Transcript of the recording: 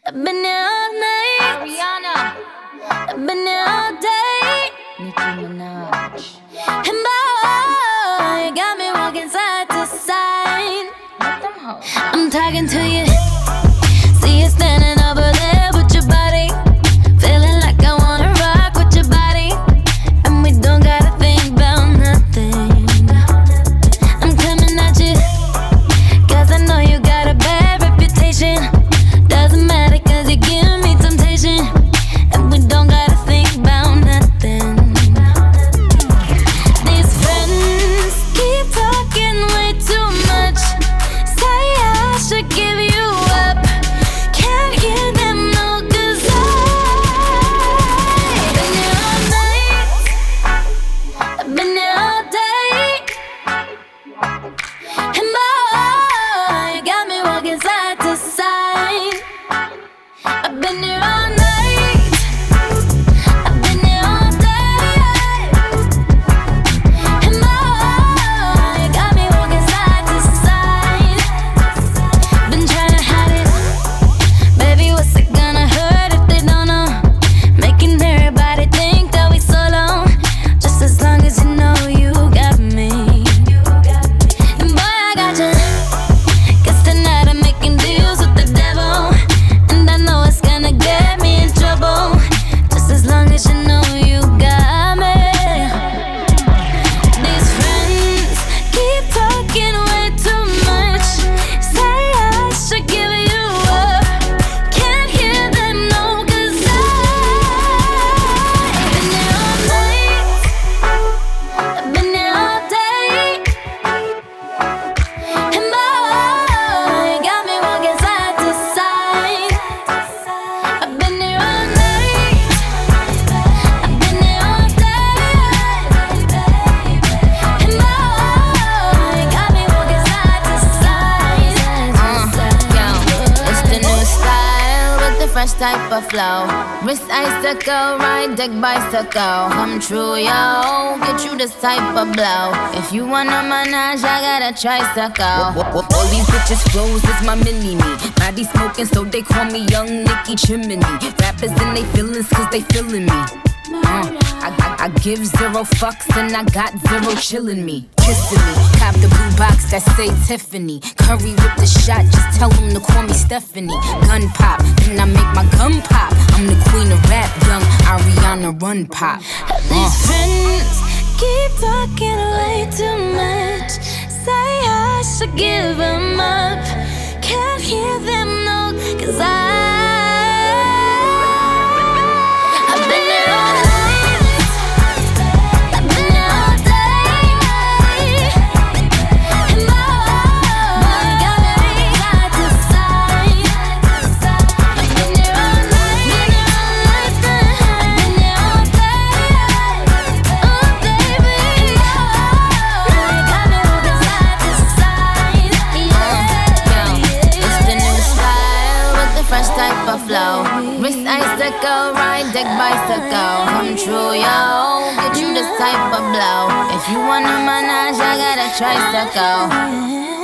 I've been here all night. Ariana. I've been here all day. Nicki Minaj. And boy, you got me walking side to side. Let them hoes. I'm talking to you. See you standing over there with your body. Feeling like I wanna rock with your body. And we don't gotta think about nothing. I'm coming at you, 'cause I know you got a bad reputation. Doesn't matter 'cause you give me temptation. And we don't gotta think about nothing. These friends keep talking way too much. Say I should give you up. Can't hear them no, 'cause I've been here all night. I've been here all day. And boy, you got me walking side to side. I've been here all night. I've been here all day. And boy, you got me walking side to side. Been trying to hide it. Baby, what's it gonna hurt if they don't know? Making everybody think that we solo. Just as long as you know you got me. And boy, I got you. 'Cause tonight I'm making deals with the devil. And I know it's gonna get me in trouble. Just as long as you know you got me. These friends keep talking way too much. Say I should give you up. Can't hear them no, 'cause I've been here all night. I've been here all day. And boy, you got me walking side to side. I've been here all night. I've been here all day. And boy, you got me walking side to side. It's the new style with the fresh type of flow. Wrist icicle, ride deck bicycle. Come true, yo. Get you this type of blow. If you wanna manage, I got a tricycle. All these bitches flows is my mini-me. Body smoking, so they call me Young Nicki Chimney. Rappers in they feelings, 'cause they feeling me. I give zero fucks and I got zero chillin' me. Kissing me, cop the blue box that say Tiffany. Curry with the shot, just tell them to call me Stephanie. Gun pop, then I make my gun pop. I'm the queen of rap, young Ariana Run Pop. These friends keep talking way too much. Say I should give them up. Can't hear them no, 'cause I've been here all night. I've been here all day. And boy, you got me side to side. I've been here all night. I've been here all day. Oh baby, you got me walking side to side. It's the new style with the fresh type of flow. Wrist icicle, ride deck bicycle. Come true, yo. Get you this type of blow. If you wanna manage, I got a tricycle.